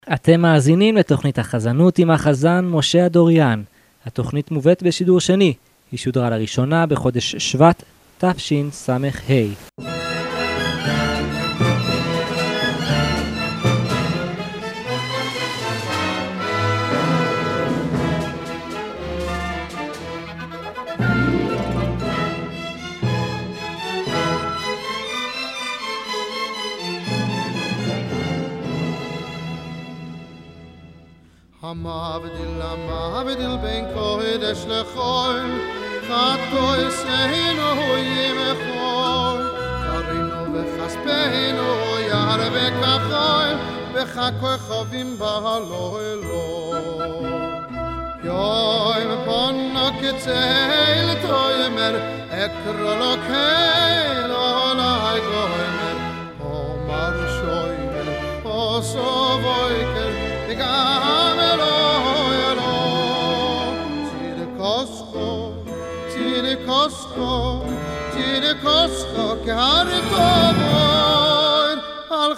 אתם מאזינים לתוכנית החזנות עם החזן משה אדוריאן. התוכנית מובאת בשידור שני. היא שודרה לראשונה בחודש שבט תשס"ה. המבדיל בין קודש לחול, חטא ישנו ימחול, קרינו וכספנו יער וכחול, וחכו חבים בהלו אלו. יום פונו כצל תוימר, אקרו לו כן עולי גוימר, אומר שוימר, סובויקר, וגם אלוהי תיני קוסקו כהרי טובוין על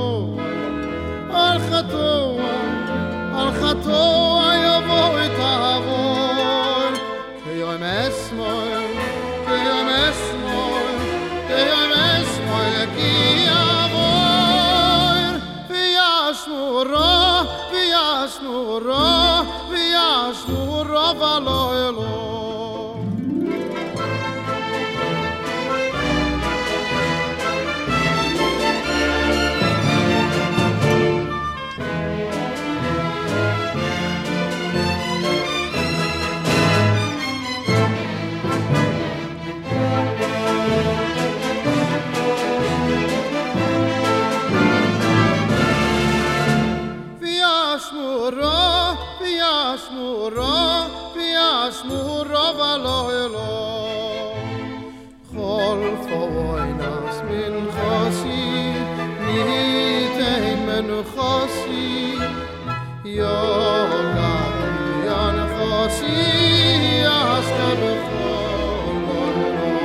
חטוא יבואי תבוין כיום אסמוין כי יבוין וישנו רע ולא אלוהי. וישנו רע ולא אלוהי. חולפו עינס מנחוסי, ניתן מנחוסי, יוגעתי ינחוסי, יעסקה בכל עולו.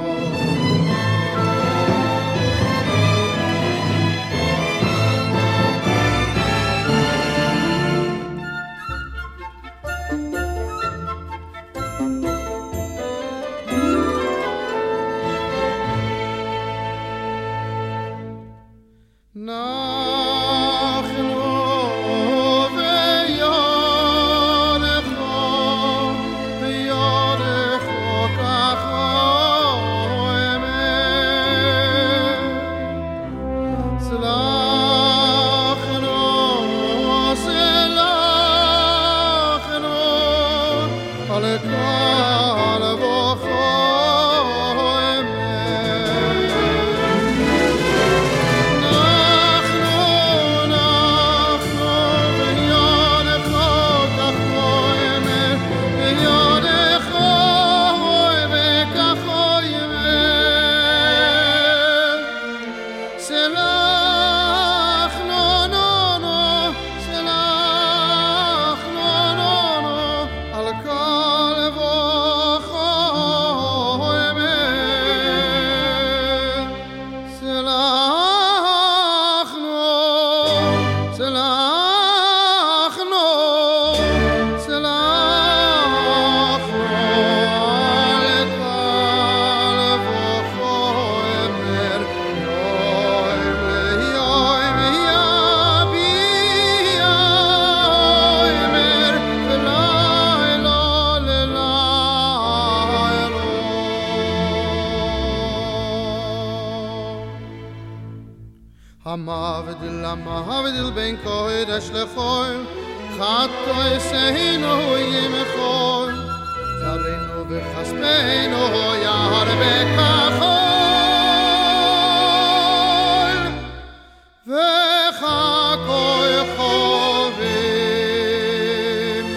המבדיל בין קודש לחול, חטא ישנו ימחול, קרינו וכספנו יער וכחול, וחכו חבים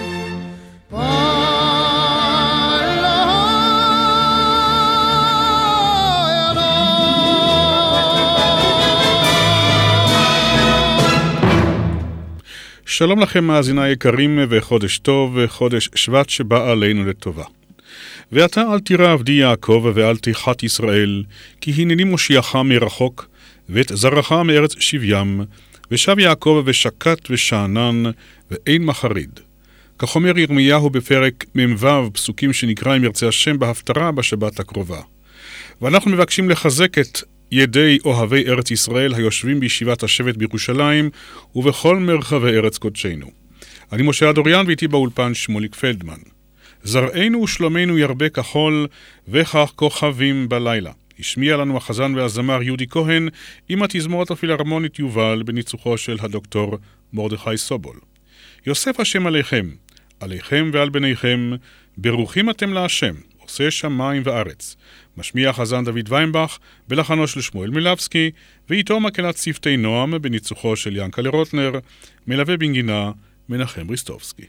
שלום לכם מאזיני יקרים וחודש טוב, חודש שבט שבא עלינו לטובה. ואתה אל תירא עבדי יעקב ואל תחת ישראל, כי הנני מושיעך מרחוק, ואת זרעך מארץ שבים, ושב יעקב ושקט ושענן ואין מחריד. כך אומר ירמיהו בפרק מ"ו, פסוקים שנקרא אם ירצה השם בהפטרה בשבת הקרובה. ואנחנו מבקשים לחזק את ידי אוהבי ארץ ישראל היושבים בישיבת השבט בירושלים ובכל מרחבי ארץ קודשנו. אני משה אדוריאן ואיתי באולפן שמוליק פלדמן. זרענו ושלומנו ירבה כחול וכך כוכבים בלילה. השמיע לנו החזן והזמר יהודי כהן עם התזמורת הפילהרמונית יובל בניצוחו של הדוקטור מרדכי סובול. יוסף השם עליכם, עליכם ועל בניכם, ברוכים אתם להשם, עושה שמיים וארץ. משמיע החזן דוד ויינבך בלחנו של שמואל מילבסקי, ואיתו מקהלת צוותי נועם בניצוחו של ינקלה רוטנר, מלווה בנגינה מנחם ריסטובסקי.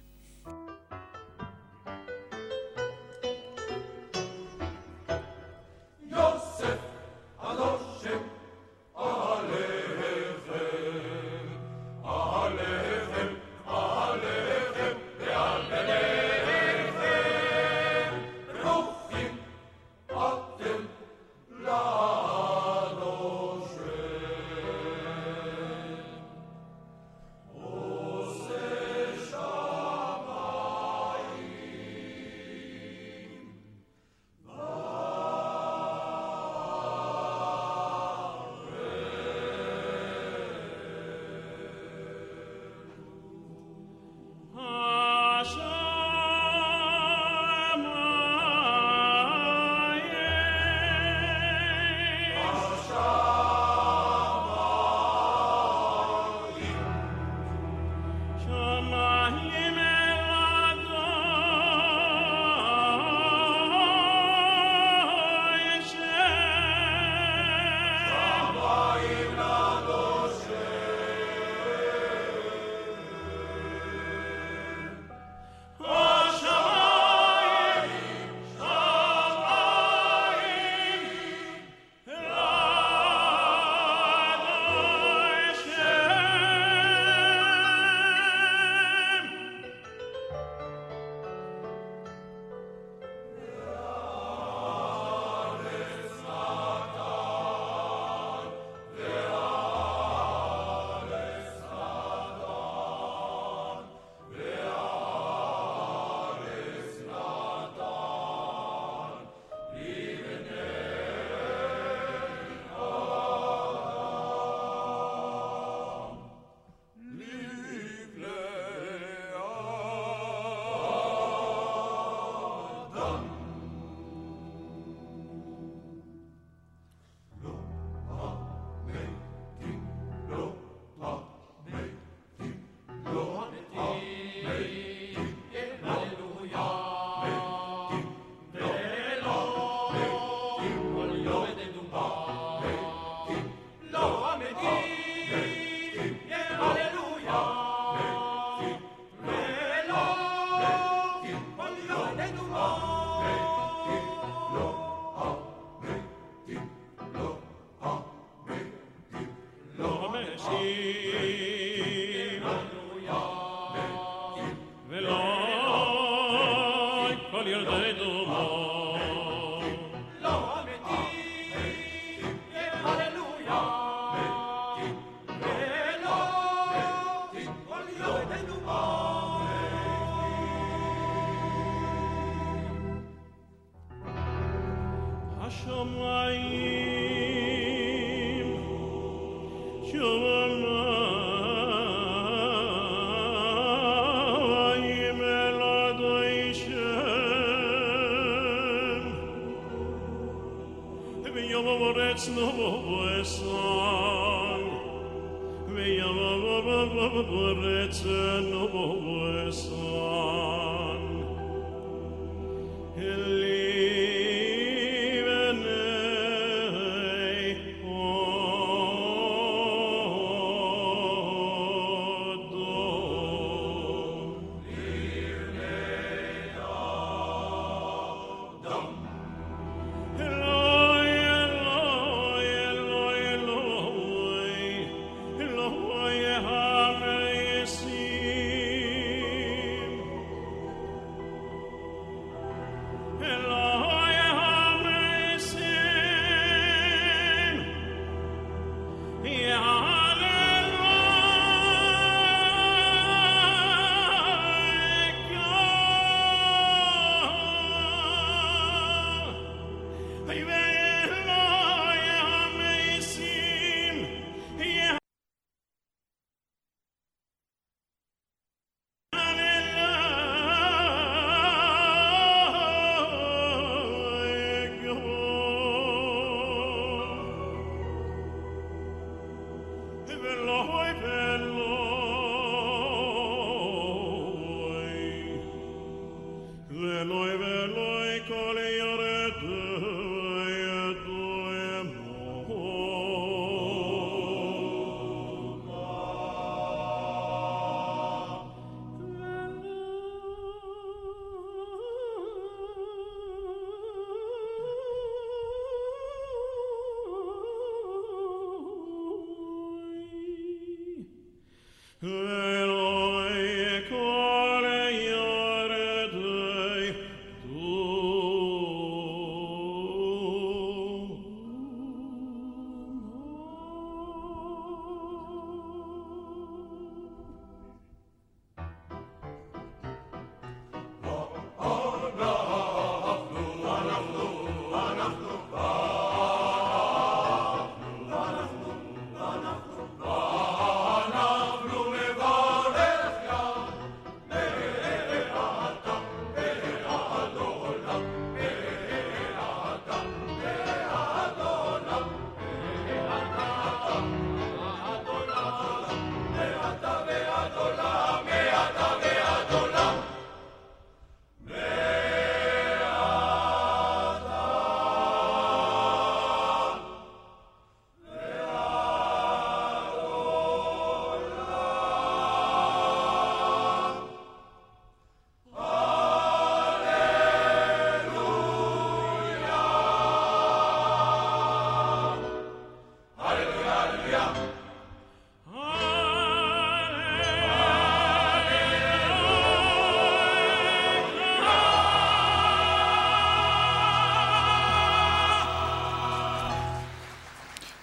Hello.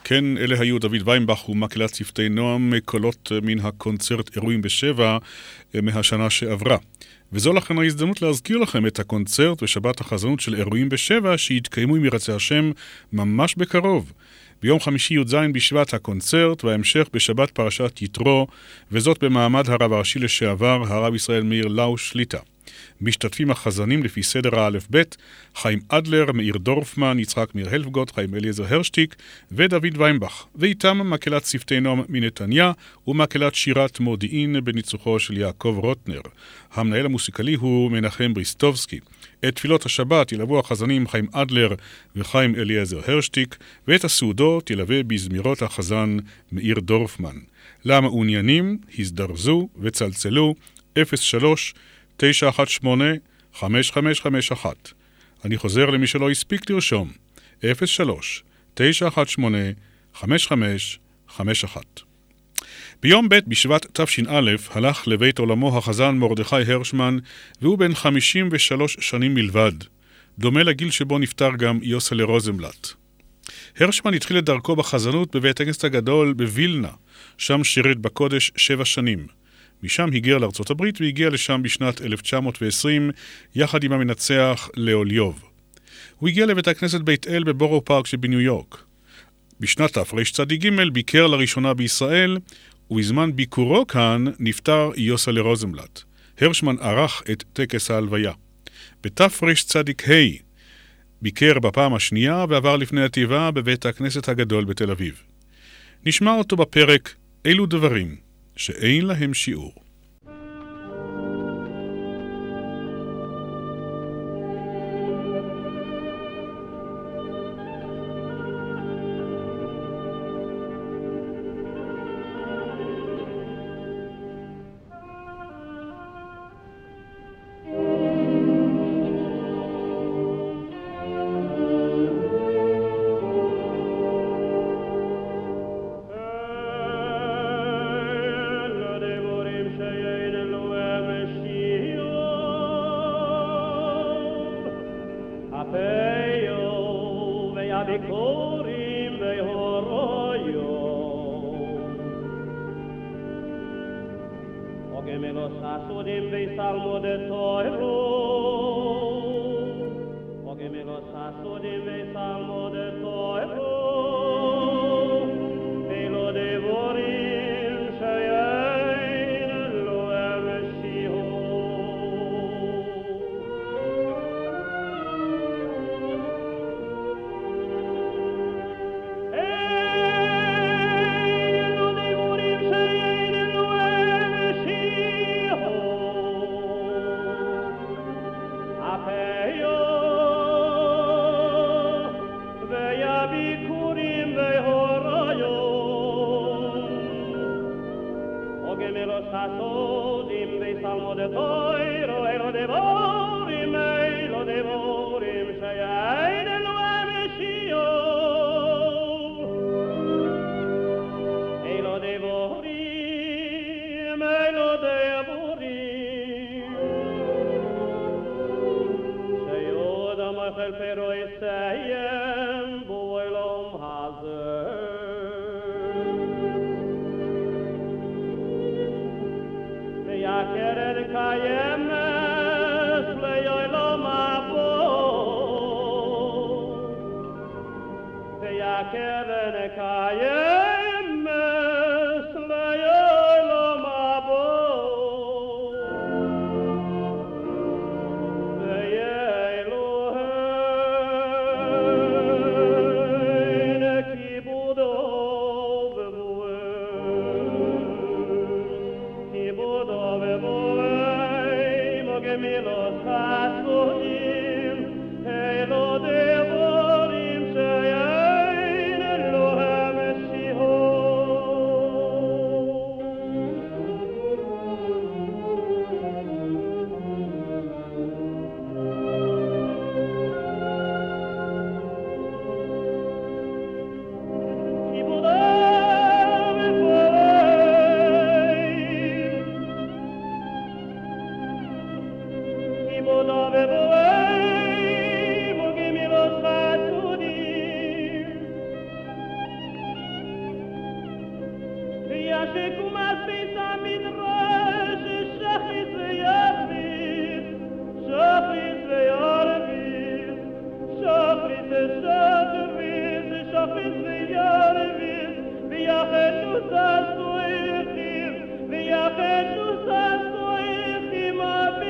כן, אלה היו דוד ויימבך ומקהלת צוותי נועם, קולות מן הקונצרט אירועים בשבע מהשנה שעברה. וזו לכן ההזדמנות להזכיר לכם את הקונצרט ושבת החזנות של אירועים בשבע שהתקיימו עם ירצה השם ממש בקרוב. ביום חמישי י"ז בשבט הקונצרט וההמשך בשבת פרשת יתרו, וזאת במעמד הרב הראשי לשעבר, הרב ישראל מאיר לאו שליטה. משתתפים החזנים לפי סדר האלף בית, חיים אדלר, מאיר דורפמן, יצחק מיר הלפגוט, חיים אליעזר הרשטיק ודוד ויימבך, ואיתם מקהלת צוותי נועם מנתניה ומקהלת שירת מודיעין בניצוחו של יעקב רוטנר. המנהל המוסיקלי הוא מנחם בריסטובסקי. את תפילות השבת ילוו החזנים חיים אדלר וחיים אליעזר הרשטיק, ואת הסעודות ילווה בזמירות החזן מאיר דורפמן. למעוניינים הזדרזו וצלצלו 03-918-5551. אני חוזר למי שלא הספיק לרשום, 03-918-5551. ביום ב' בשבט תש"א הלך לבית עולמו החזן מרדכי הרשמן, והוא בן 53 שנים מלבד. דומה לגיל שבו נפטר גם יוסלה רוזנבלט. הרשמן התחיל את דרכו בחזנות בבית הכנסת הגדול בווילנה, שם שירת בקודש 7 שנים. משם היגר לארצות הברית והגיע לשם בשנת 1920 יחד עם המנצח לאוליוב. הוא הגיע לבית הכנסת בית אל בבורו פארק שבניו יורק. בשנת תרצ"ג ביקר לראשונה בישראל, ובזמן ביקורו כאן נפטר יוסלה רוזנבלט. הרשמן ערך את טקס ההלוויה. בתרצ"ה ביקר בפעם השנייה ועבר לפני התיבה בבית הכנסת הגדול בתל אביב. נשמע אותו בפרק אילו דברים שאין להם שיעור.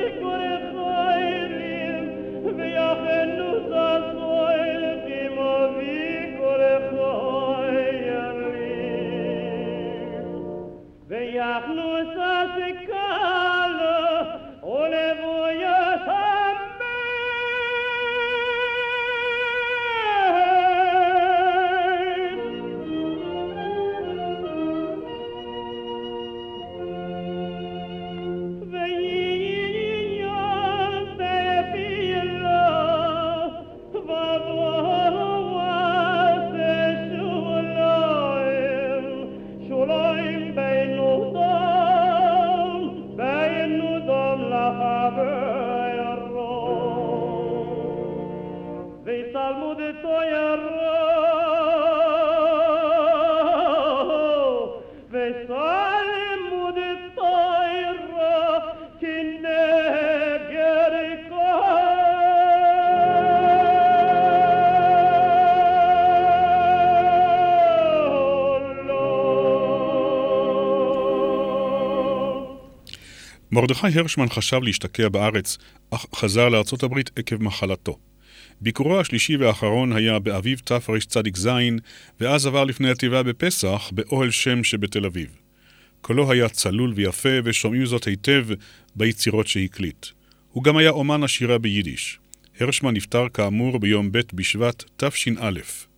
מרדכי הרשמן חשב להשתקע בארץ, אך חזר לארצות הברית עקב מחלתו. ביקורו השלישי והאחרון היה באביב תרצ"ז, ואז עבר לפני הטבעה בפסח באוהל שם שבתל אביב. קולו היה צלול ויפה, ושומעים זאת היטב ביצירות שהקליט. הוא גם היה אומן השירה ביידיש. הרשמן נפטר כאמור ביום ב' בשבט תש"א.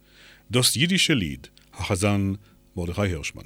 דוס יידיש ליד, החזן מרדכי הרשמן.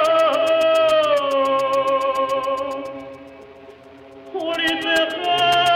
Holy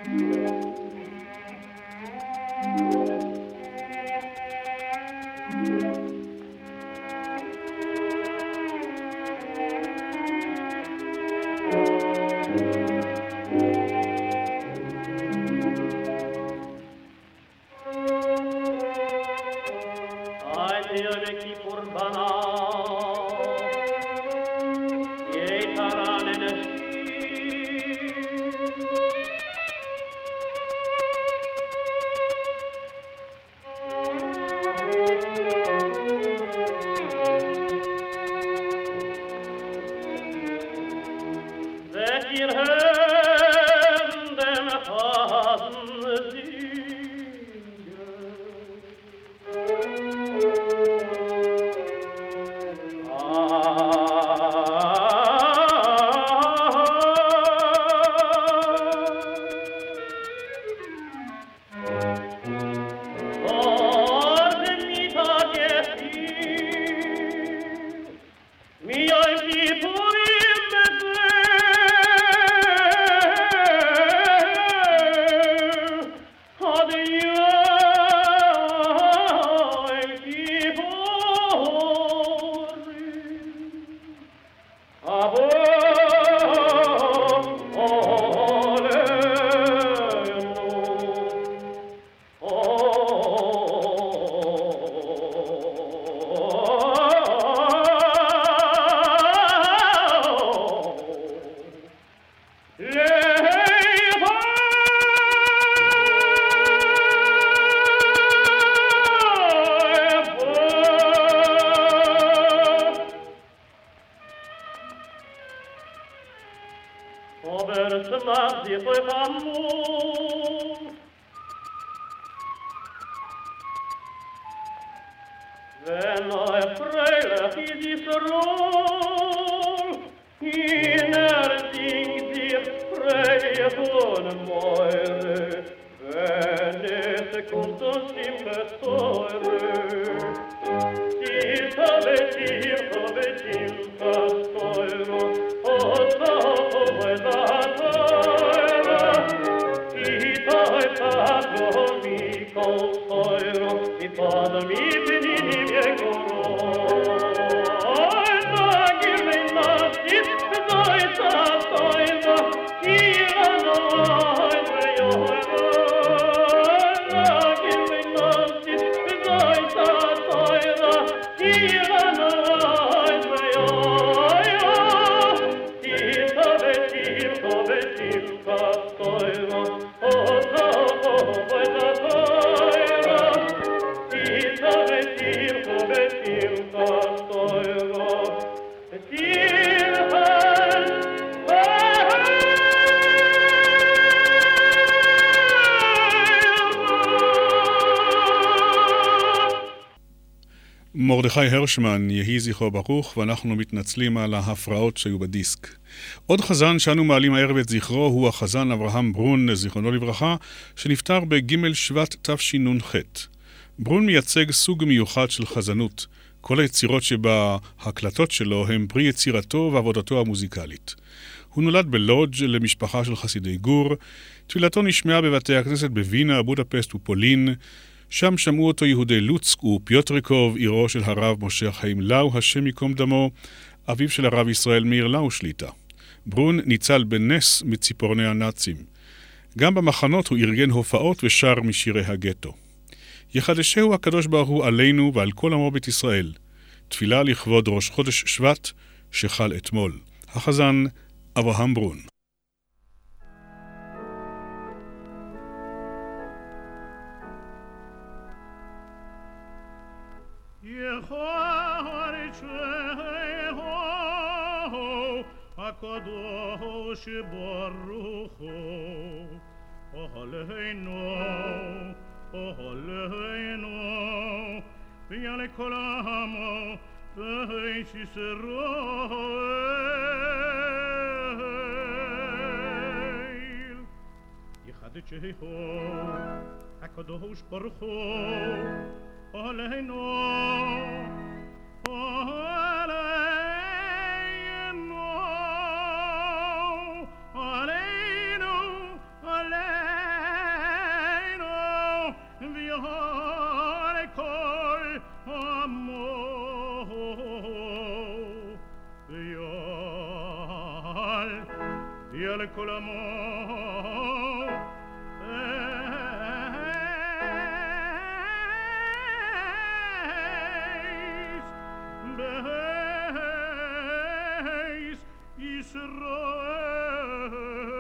מרדכי הרשמן, יהי זכרו ברוך, ואנחנו מתנצלים על ההפרעות שהיו בדיסק. עוד חזן שאנו מעלים הערב את זכרו הוא החזן אברהם ברון, זיכרונו לברכה, שנפטר בג' שבט תשנ"ח. ברון מייצג סוג מיוחד של חזנות. כל היצירות שבהקלטות שלו הם פרי יצירתו ועבודתו המוזיקלית. הוא נולד בלודג' למשפחה של חסידי גור. תפילתו נשמעה בבתי הכנסת בווינה, בודפסט ופולין. שם שמעו אותו יהודי לוצק ופיוטריקוב, עירו של הרב משה חיים לאו, השם יקום דמו, אביו של הרב ישראל מאיר לאו שליטה. ברון ניצל בנס מציפורני הנאצים. גם במחנות הוא ארגן הופעות ושר משירי הגטו. יחדשהו הקדוש ברוך הוא עלינו ועל כל עמו בית ישראל. תפילה לכבוד ראש חודש שבט שחל אתמול. החזן אברהם ברון. הקדוש ברוך הוא עלינו ויעלה כל עמו בית ישראל יחדשהו הקדוש ברוך הוא עלינו علينا לכל עמו בייס ישראל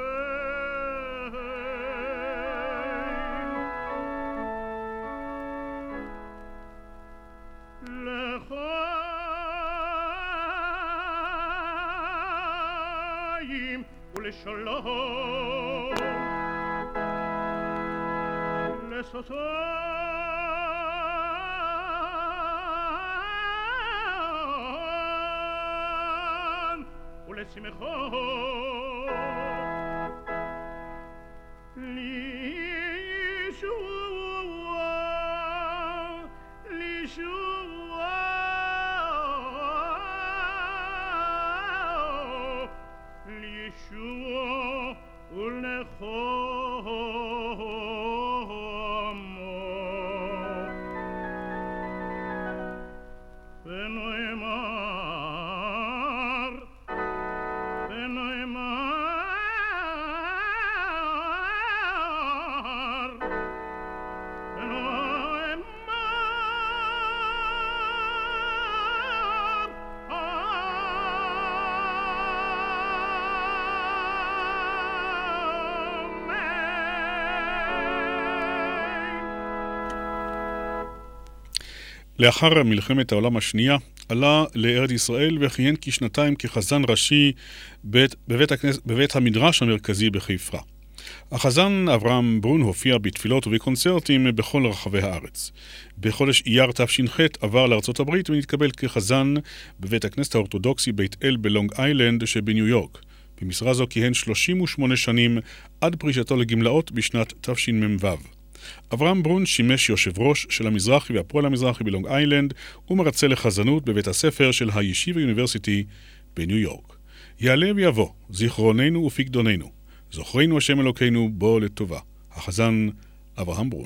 לחיים ולשלום לשטן ולשמחו לישוע ולנחמו ונאמר לאחר מלחמת העולם השנייה עלה לארץ ישראל וכיהן כשנתיים כחזן ראשי בבית המדרש המרכזי בחיפה. החזן אברהם ברון הופיע בתפילות ובקונצרטים בכל רחבי הארץ. בחודש אייר תש"ח עבר לארצות הברית ונתקבל כחזן בבית הכנסת האורתודוקסי בית אל בלונג איילנד שבניו יורק. במשרה זו כיהן 38 שנים עד פרישתו לגמלאות בשנת תשמ"ו. אברהם ברון שימש יושב ראש של המזרחי והפועל המזרחי בלונג איילנד ומרצה לחזנות בבית הספר של הישיבה יוניברסיטי בניו יורק. יעלה ויבוא זיכרוננו ופקדוננו, זוכרנו השם אלוקינו בו לטובה. החזן אברהם ברון.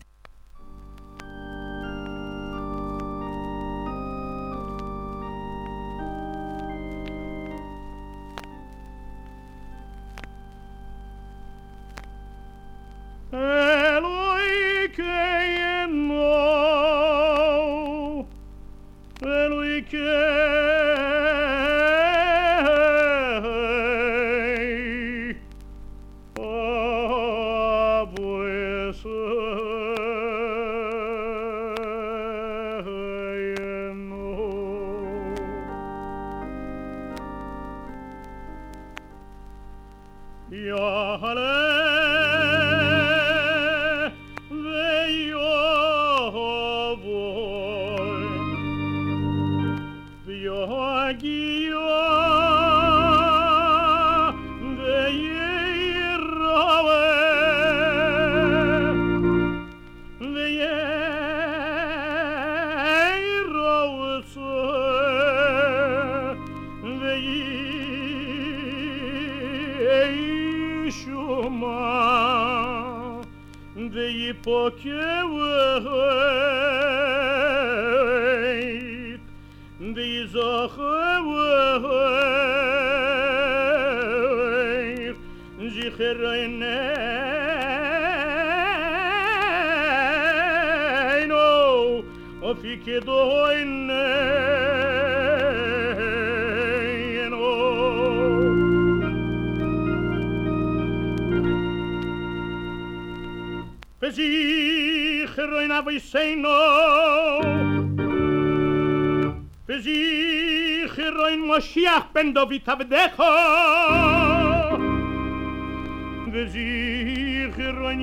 וזיכרון אבותינו וזיכרון משיח בן דוד עבדך וזיכרון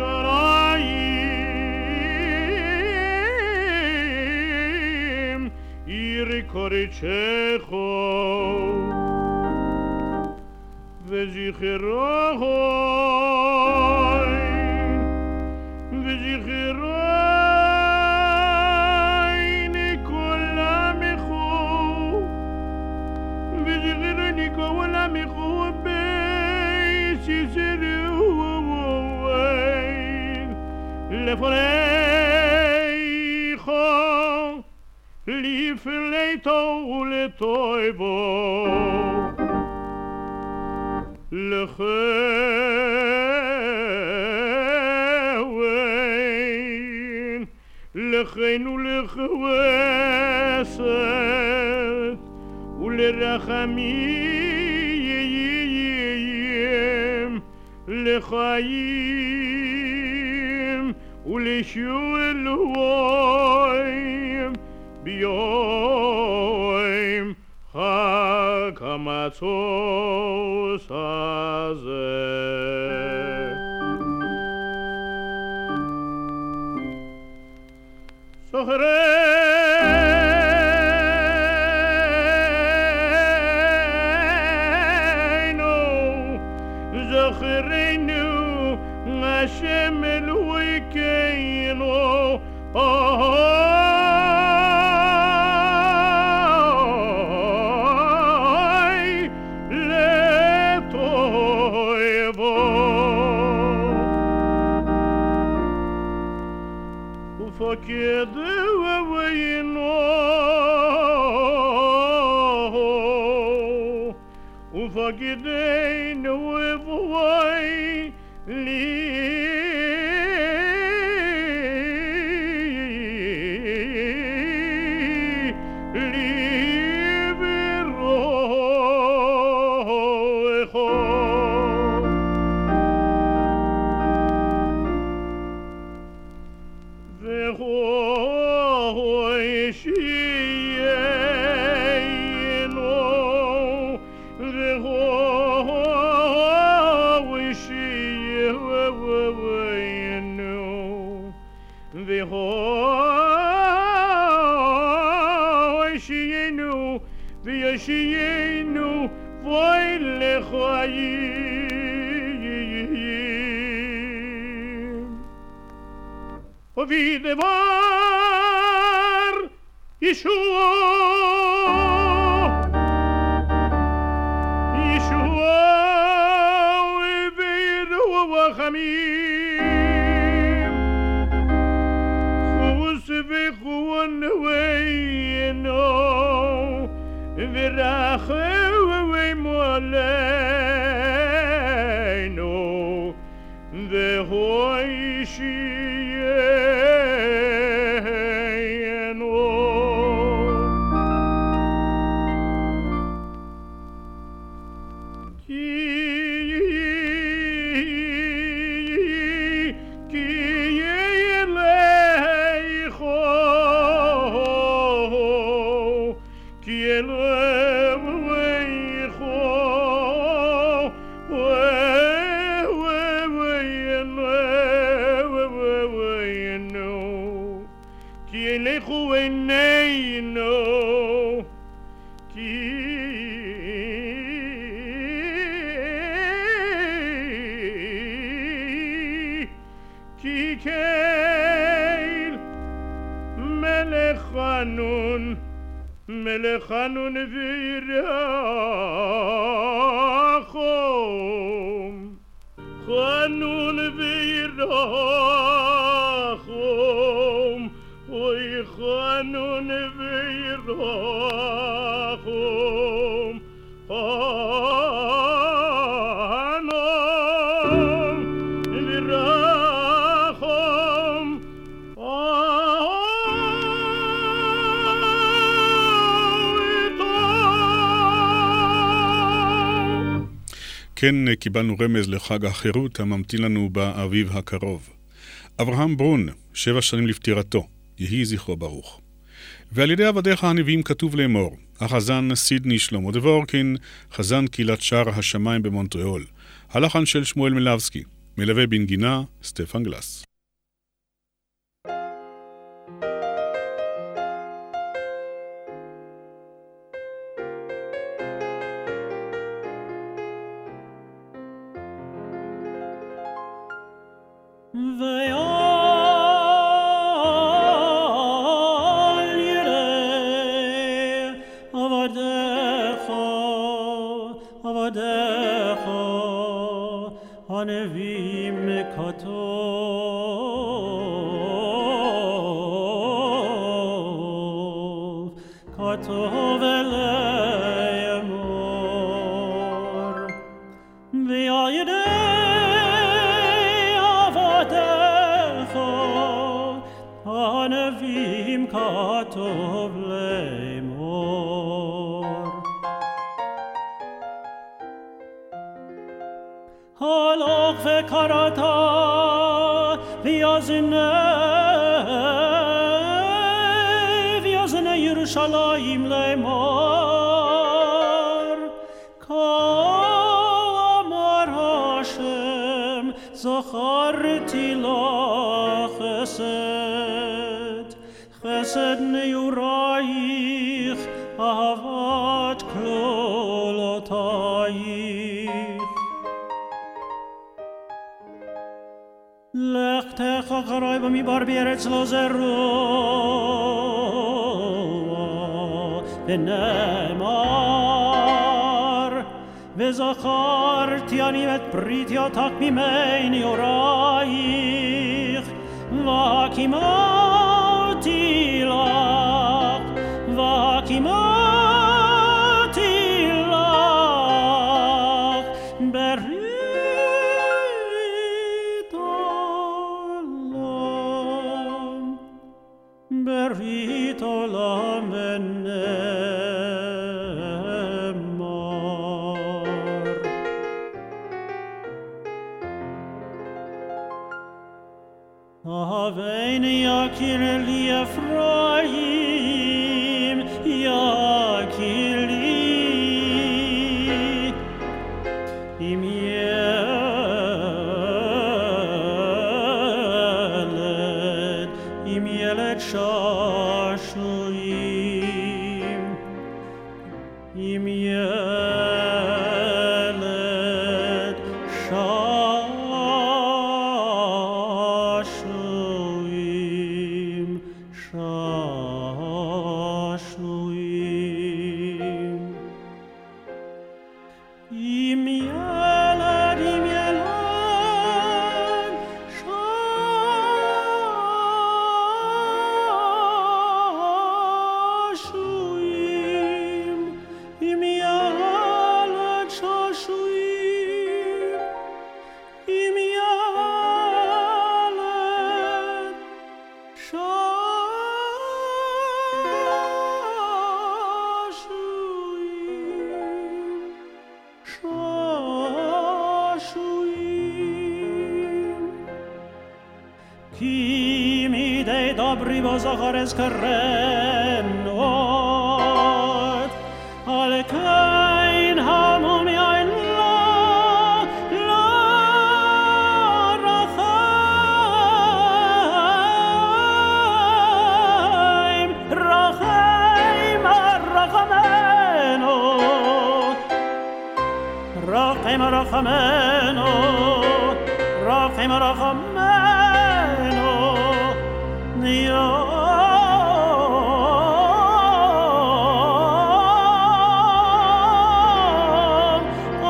ירושלים עיר קודשך וזיכרון לפניך לפני ולטויבו לכוון, לכן ולכבסת, ולרחמים, לחיים, ולשולוים, ביום חג המצות הזה. זכרנו, השם אלוהינו, ופקדנו ובואי וישיינו ואי לחיים. ובדבר ישוע וברחמים חוס וחון ויינו ורחמי מולנו והושיענו. מלך חנון וירחם, חנון וירחם, אוי חנון וירחם, חנון וירחם. כן, קיבלנו רמז לחג החירות הממתין לנו באביב הקרוב. אברהם ברון, 7 שנים לפטירתו, יהי זכרו ברוך. ועל ידי עבדיך הנביאים כתוב לאמור, החזן סידני שלמה דבורקין, חזן קהילת שער השמיים במונטריאול, הלחן של שמואל מלבסקי, מלווה בנגינה סטפן גלס. כתוב לאמור. הלוך וקראת ויאזנה ירושלים לאמור. כה אמר השם זכרתי לך חסד נעורייך אהבת כלולותייך. לכתך אחרי במדבר בארץ לא זרוע ונאמר וזכרתי אני את בריתי אותך ממי נעורייך והקימתי לך ברית עולם ונאמר. אהבני יקיר לי אפרים יקיר לי עם ילד שעשועים עם ילד שעשועים עם ילד כי מדי דברי בו זכר אזכרנות על כן המום יין רחמנו יום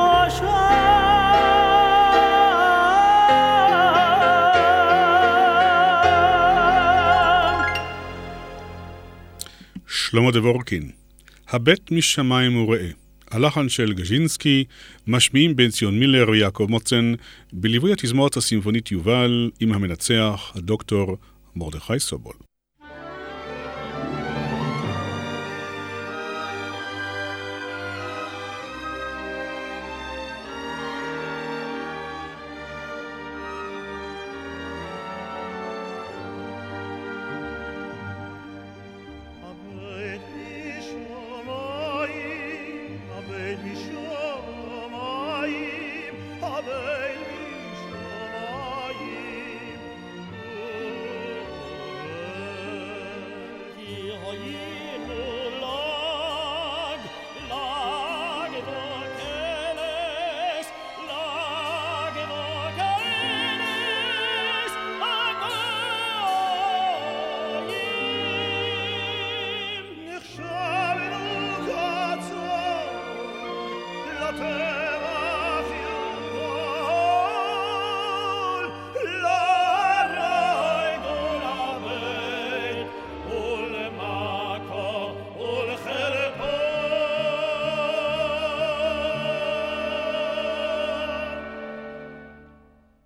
שלמה דבורקין, הבט משמיים וראה. הלחן של גז'ינסקי, משמיעים בן ציון מילר ויעקב מוצן, בליווי התזמורת הסימפונית יובל עם המנצח, הדוקטור מרדכי סובול.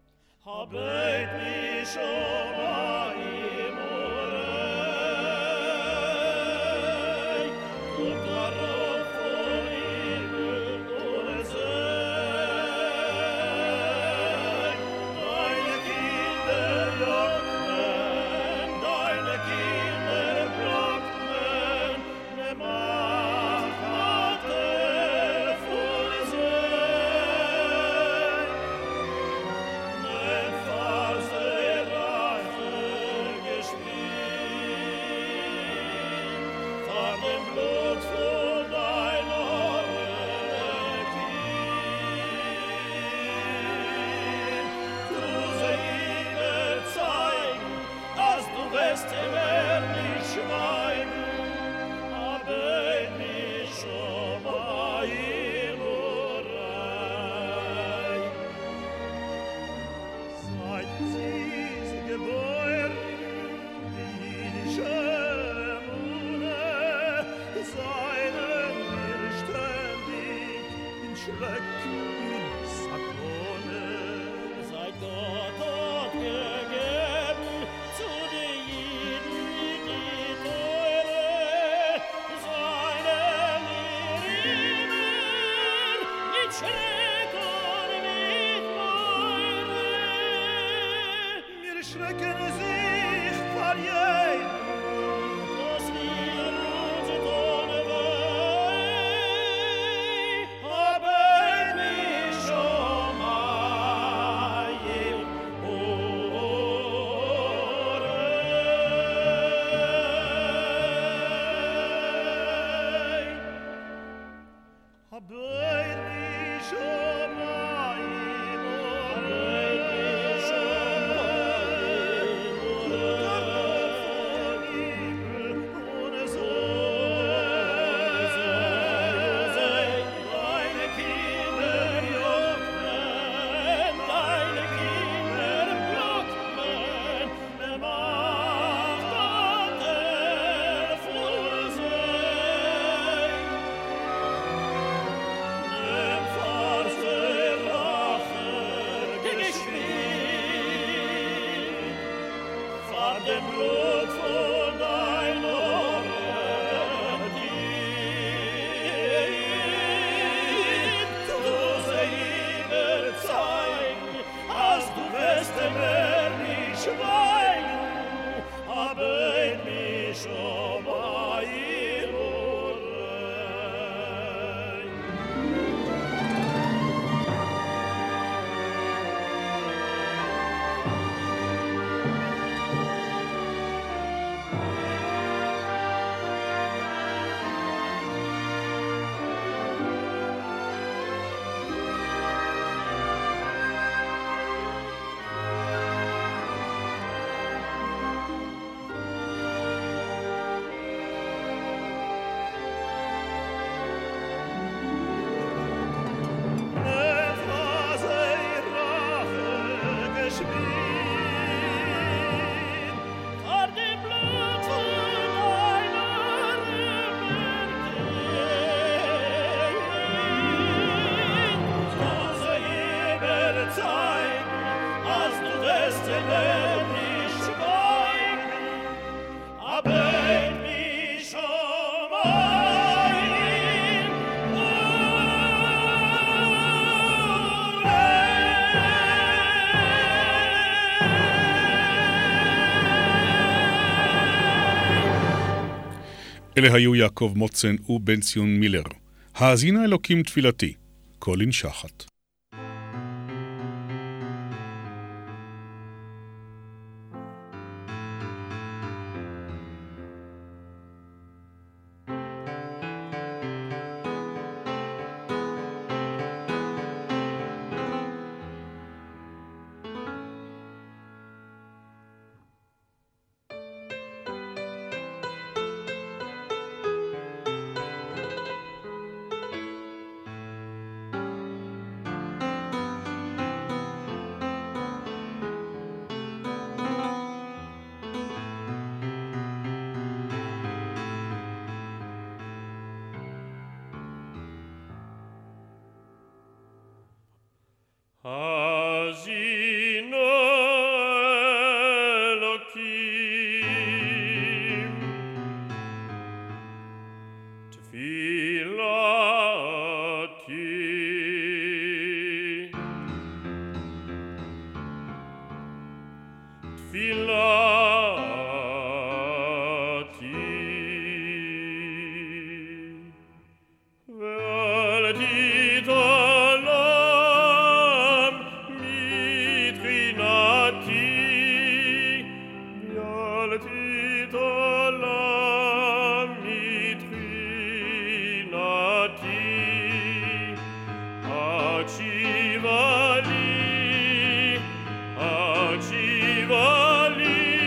הבית משמיים וראה schrecken sich vor jedem, dass wir uns ohne Weih, aber mich schon mal dem Blut von deiner Rettung. Du selber zeigen, als du wirst mir nicht schweigen, aber mich schon bei ihr אלה היו יעקב מוצן ובן ציון מילר. האזינה אלוקים תפילתי, קולין שחת. Acivali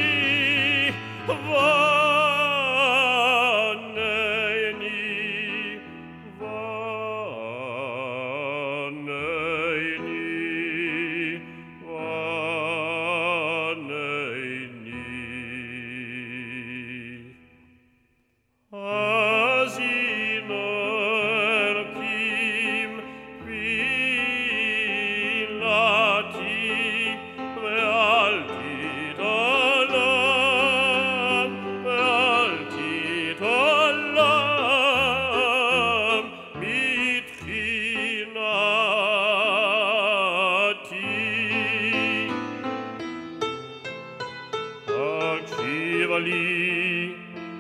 לבלי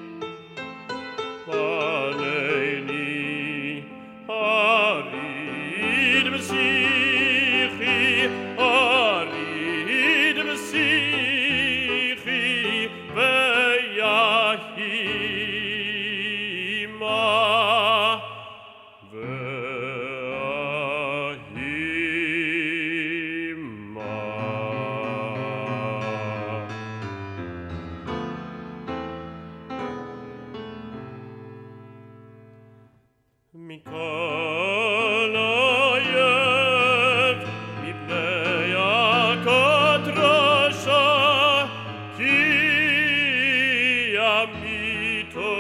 פניני אריד בשיחי אריד בשיחי ויהימה מכל אויב מפני הכות ראשה כי ימיתו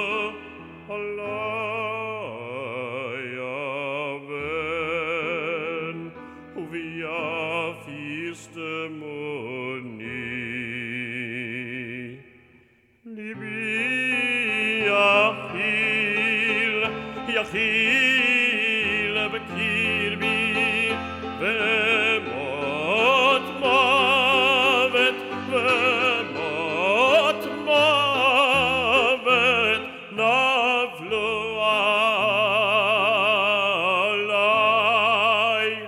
עלי אבן וביפי סתמוני ליבי יחיל בקרבי ומות מוות ומות מוות נפלו עלי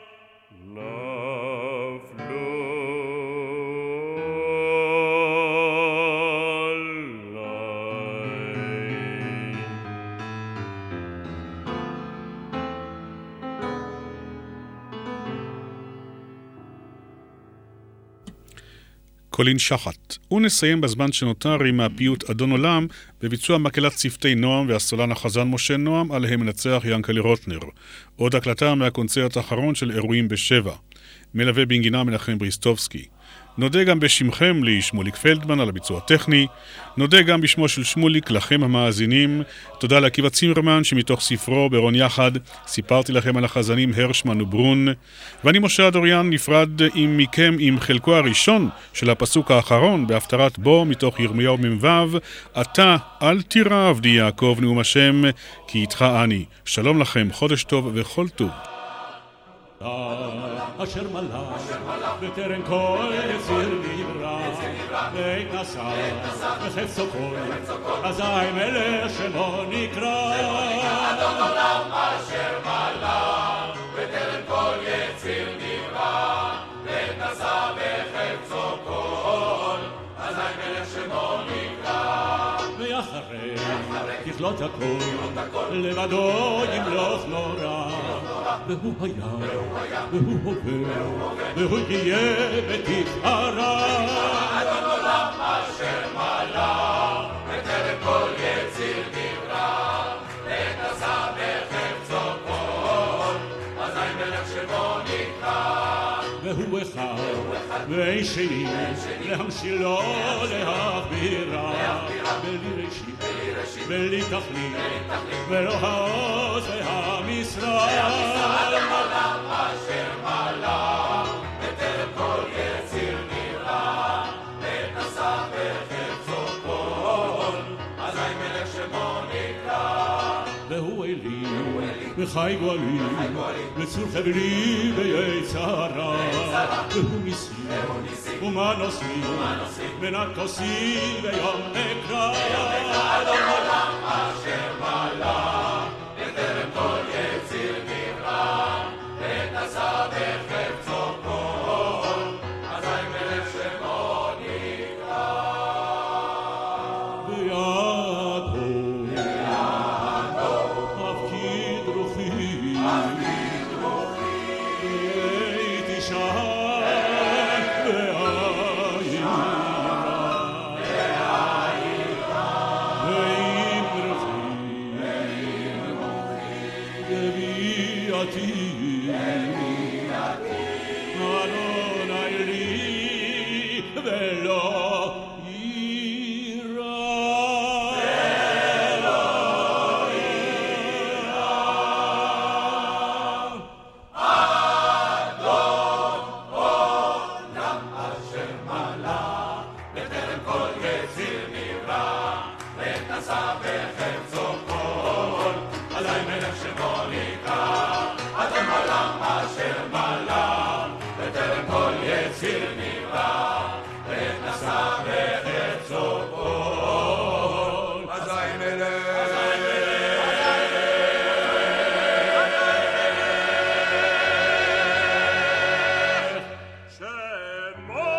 קולין שחט. ונסיים בזמן שנותר עם הפיוט אדון עולם בביצוע מקהלת צוותי נועם והסולן החזן משה נועם עליהם מנצח ינקלי רוטנר. עוד הקלטה מהקונצרט האחרון של אירועים בשבע. מלווה בנגינה מנחם בריסטובסקי. נודה גם בשמכם לשמוליק פלדמן על הביצוע הטכני. נודה גם בשמו של שמוליק לכם המאזינים. תודה לעקיבא צימרמן שמתוך ספרו ברון יחד סיפרתי לכם על החזנים הרשמן וברון. ואני משה אדוריאן נפרד מכם עם חלקו הראשון של הפסוק האחרון בהפטרת בו מתוך ירמיהו מ"ו. אתה אל תירא עבדי יעקב נאום השם כי איתך אני. שלום לכם, חודש טוב וכל טוב. אשר מלך בטרם כל יציר נברא בית נשא וחפצו כל אזי מלך שמו נקרא אדון עולם אשר מלך בטרם כל יציר נברא בית נשא וחפצו כל אזי מלך שמו נקרא ואחרי ככלות הכל לבדו ימלוך נורא והוא היה והוא הווה והוא יהיה בתפארה אדון עולם אשר מלך בטרם כל יציר נברא בעת עשה בחפצו כל אזי מלך שמו נקרא והוא אחד ואין שני להמשילו להכבירה בלי ראשית בלי תכלית ולא העוז והמשרה אדון עולם אשר מלך בטרם כל יציר נברא בעת עשה בחפצו כל אזי מלך שמו נקרא והוא אלי וחי גואלי וצור חבלי ביצרה והוא ניסי ומנוסי מנקוסי ביום אקרא אדון עולם אשר מלך בטרם כל יציר נברא בעת עשה בחפצו כל אזי מלך שמו נקרא בידו הפקיד רוחי הייתי שם ועם רוחי גביעתי אדוני לי ולא בטרם כל יציר נברא, בעת נשא בחפצו Shemot